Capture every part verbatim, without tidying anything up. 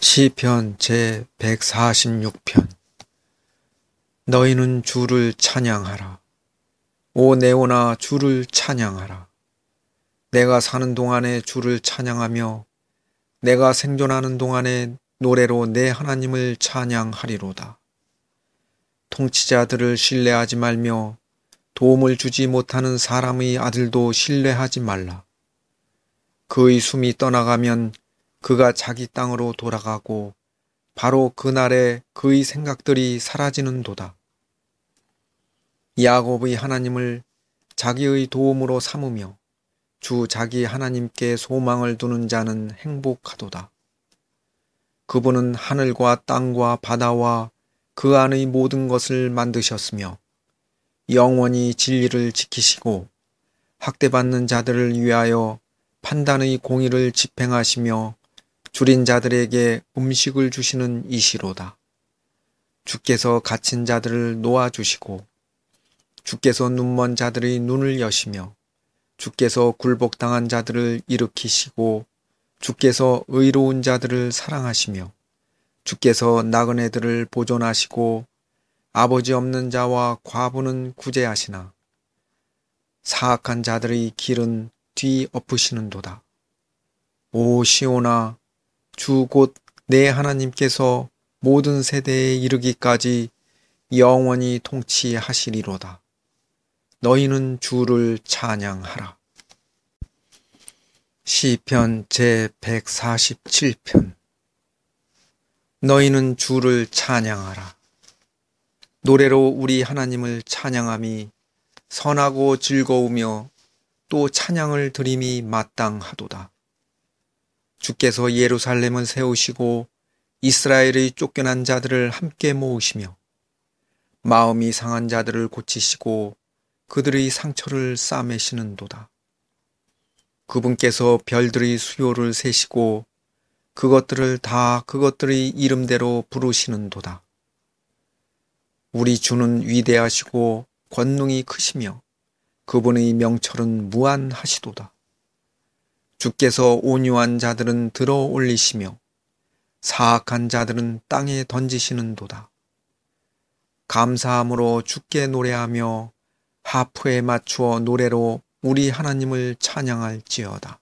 시편 제백사십육 편. 너희는 주를 찬양하라. 오 네오나 주를 찬양하라. 내가 사는 동안에 주를 찬양하며 내가 생존하는 동안에 노래로 내 하나님을 찬양하리로다. 통치자들을 신뢰하지 말며 도움을 주지 못하는 사람의 아들도 신뢰하지 말라. 그의 숨이 떠나가면 그가 자기 땅으로 돌아가고 바로 그날에 그의 생각들이 사라지는도다. 야곱의 하나님을 자기의 도움으로 삼으며 주 자기 하나님께 소망을 두는 자는 행복하도다. 그분은 하늘과 땅과 바다와 그 안의 모든 것을 만드셨으며 영원히 진리를 지키시고 학대받는 자들을 위하여 판단의 공의를 집행하시며 줄인 자들에게 음식을 주시는 이시로다. 주께서 갇힌 자들을 놓아주시고 주께서 눈먼 자들의 눈을 여시며 주께서 굴복당한 자들을 일으키시고 주께서 의로운 자들을 사랑하시며 주께서 나그네들을 보존하시고 아버지 없는 자와 과부는 구제하시나 사악한 자들의 길은 뒤엎으시는도다. 오 시온아, 주 곧 내 하나님께서 모든 세대에 이르기까지 영원히 통치하시리로다. 너희는 주를 찬양하라. 시편 제백사십칠 편. 너희는 주를 찬양하라. 노래로 우리 하나님을 찬양함이 선하고 즐거우며 또 찬양을 드림이 마땅하도다. 주께서 예루살렘을 세우시고 이스라엘의 쫓겨난 자들을 함께 모으시며 마음이 상한 자들을 고치시고 그들의 상처를 싸매시는도다. 그분께서 별들의 수요를 세시고 그것들을 다 그것들의 이름대로 부르시는도다. 우리 주는 위대하시고 권능이 크시며 그분의 명철은 무한하시도다. 주께서 온유한 자들은 들어 올리시며 사악한 자들은 땅에 던지시는도다. 감사함으로 주께 노래하며 하프에 맞추어 노래로 우리 하나님을 찬양할지어다.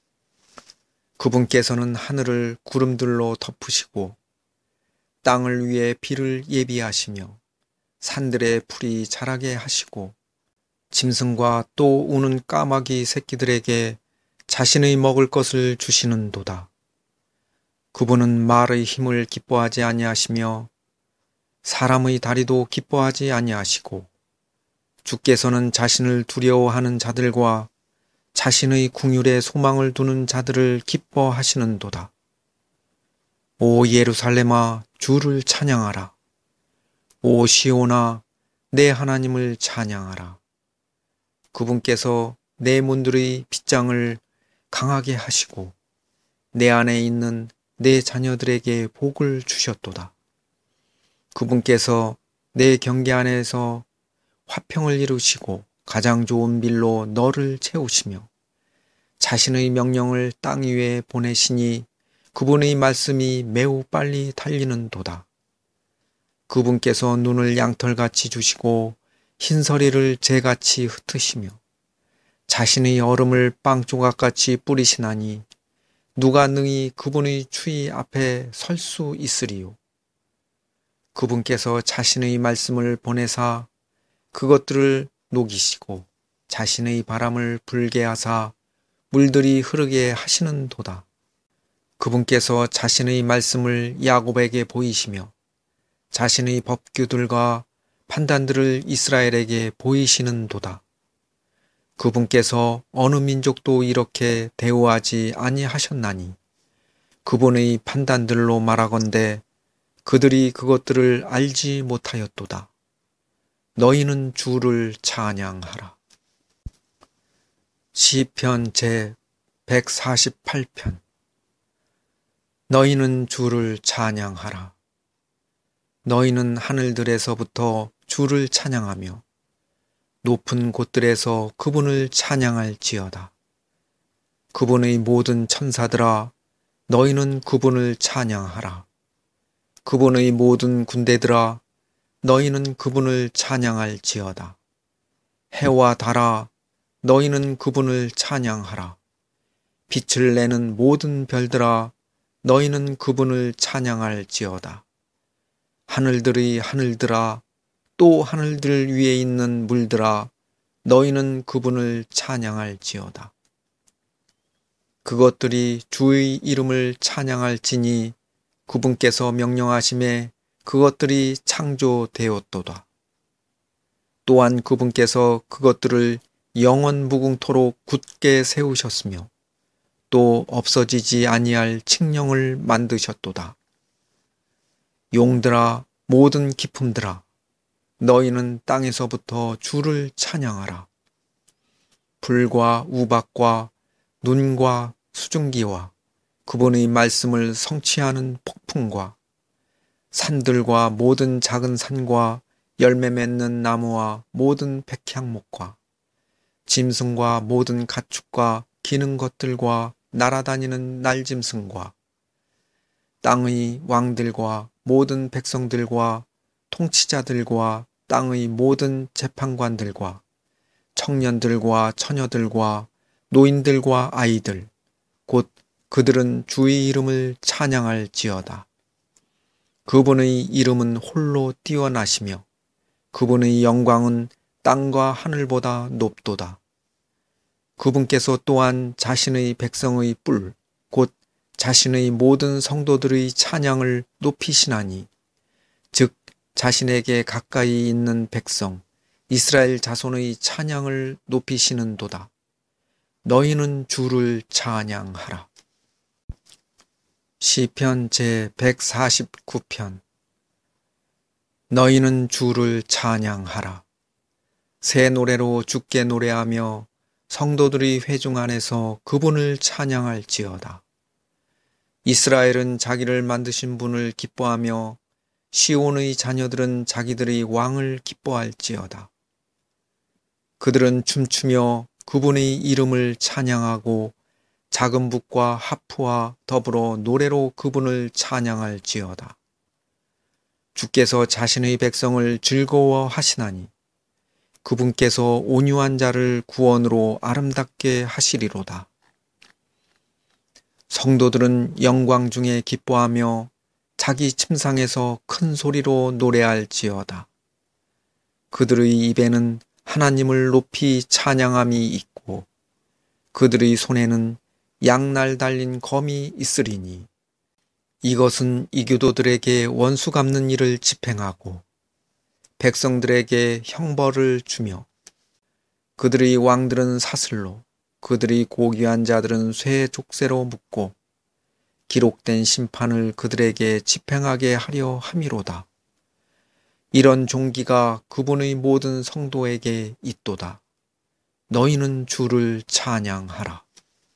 그분께서는 하늘을 구름들로 덮으시고 땅을 위해 비를 예비하시며 산들의 풀이 자라게 하시고 짐승과 또 우는 까마귀 새끼들에게 자신의 먹을 것을 주시는도다. 그분은 말의 힘을 기뻐하지 아니하시며 사람의 다리도 기뻐하지 아니하시고 주께서는 자신을 두려워하는 자들과 자신의 궁율에 소망을 두는 자들을 기뻐하시는도다. 오 예루살렘아, 주를 찬양하라. 오 시온아, 내 하나님을 찬양하라. 그분께서 내 문들의 빗장을 강하게 하시고 내 안에 있는 내 자녀들에게 복을 주셨도다. 그분께서 내 경계 안에서 화평을 이루시고 가장 좋은 밀로 너를 채우시며 자신의 명령을 땅 위에 보내시니 그분의 말씀이 매우 빨리 달리는도다. 그분께서 눈을 양털같이 주시고 흰서리를 재같이 흩으시며 자신의 얼음을 빵조각같이 뿌리시나니 누가 능히 그분의 추위 앞에 설 수 있으리요. 그분께서 자신의 말씀을 보내사 그것들을 녹이시고 자신의 바람을 불게 하사 물들이 흐르게 하시는도다. 그분께서 자신의 말씀을 야곱에게 보이시며 자신의 법규들과 판단들을 이스라엘에게 보이시는도다. 그분께서 어느 민족도 이렇게 대우하지 아니하셨나니 그분의 판단들로 말하건대 그들이 그것들을 알지 못하였도다. 너희는 주를 찬양하라. 시편 제백사십팔 편. 너희는 주를 찬양하라. 너희는 하늘들에서부터 주를 찬양하며 높은 곳들에서 그분을 찬양할지어다. 그분의 모든 천사들아, 너희는 그분을 찬양하라. 그분의 모든 군대들아, 너희는 그분을 찬양할지어다. 해와 달아, 너희는 그분을 찬양하라. 빛을 내는 모든 별들아, 너희는 그분을 찬양할지어다. 하늘들의 하늘들아, 또 하늘들 위에 있는 물들아, 너희는 그분을 찬양할지어다. 그것들이 주의 이름을 찬양할지니 그분께서 명령하심에 그것들이 창조되었도다. 또한 그분께서 그것들을 영원 무궁토록 굳게 세우셨으며 또 없어지지 아니할 칙령을 만드셨도다. 용들아, 모든 기품들아, 너희는 땅에서부터 주를 찬양하라. 불과 우박과 눈과 수증기와 그분의 말씀을 성취하는 폭풍과 산들과 모든 작은 산과 열매 맺는 나무와 모든 백향목과 짐승과 모든 가축과 기는 것들과 날아다니는 날짐승과 땅의 왕들과 모든 백성들과 통치자들과 땅의 모든 재판관들과 청년들과 처녀들과 노인들과 아이들, 곧 그들은 주의 이름을 찬양할지어다. 그분의 이름은 홀로 뛰어나시며 그분의 영광은 땅과 하늘보다 높도다. 그분께서 또한 자신의 백성의 뿔, 곧 자신의 모든 성도들의 찬양을 높이시나니, 즉 자신에게 가까이 있는 백성, 이스라엘 자손의 찬양을 높이시는도다. 너희는 주를 찬양하라. 시편 제백사십구 편. 너희는 주를 찬양하라. 새 노래로 주께 노래하며 성도들이 회중 안에서 그분을 찬양할지어다. 이스라엘은 자기를 만드신 분을 기뻐하며 시온의 자녀들은 자기들의 왕을 기뻐할지어다. 그들은 춤추며 그분의 이름을 찬양하고 작은 북과 하프와 더불어 노래로 그분을 찬양할지어다. 주께서 자신의 백성을 즐거워하시나니 그분께서 온유한 자를 구원으로 아름답게 하시리로다. 성도들은 영광 중에 기뻐하며 자기 침상에서 큰 소리로 노래할지어다. 그들의 입에는 하나님을 높이 찬양함이 있고 그들의 손에는 양날 달린 검이 있으리니 이것은 이교도들에게 원수 갚는 일을 집행하고 백성들에게 형벌을 주며 그들의 왕들은 사슬로 그들의 고귀한 자들은 쇠 족쇄로 묶고 기록된 심판을 그들에게 집행하게 하려 함이로다. 이런 종기가 그분의 모든 성도에게 있도다. 너희는 주를 찬양하라.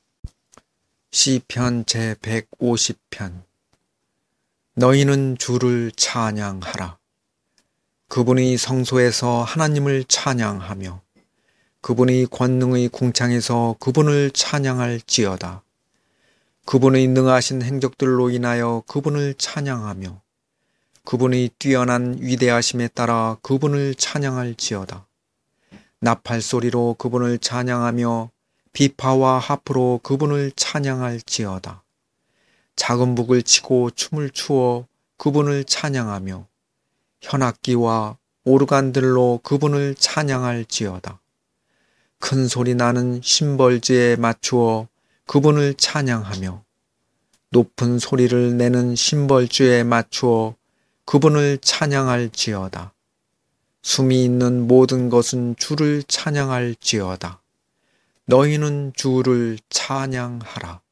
시편 제백오십 편. 너희는 주를 찬양하라. 그분의 성소에서 하나님을 찬양하며 그분의 권능의 궁창에서 그분을 찬양할지어다. 그분의 능하신 행적들로 인하여 그분을 찬양하며 그분의 뛰어난 위대하심에 따라 그분을 찬양할지어다. 나팔 소리로 그분을 찬양하며 비파와 하프로 그분을 찬양할지어다. 작은 북을 치고 춤을 추어 그분을 찬양하며 현악기와 오르간들로 그분을 찬양할지어다. 큰 소리 나는 심벌지에 맞추어 그분을 찬양하며 높은 소리를 내는 심벌주에 맞추어 그분을 찬양할지어다. 숨이 있는 모든 것은 주를 찬양할지어다. 너희는 주를 찬양하라.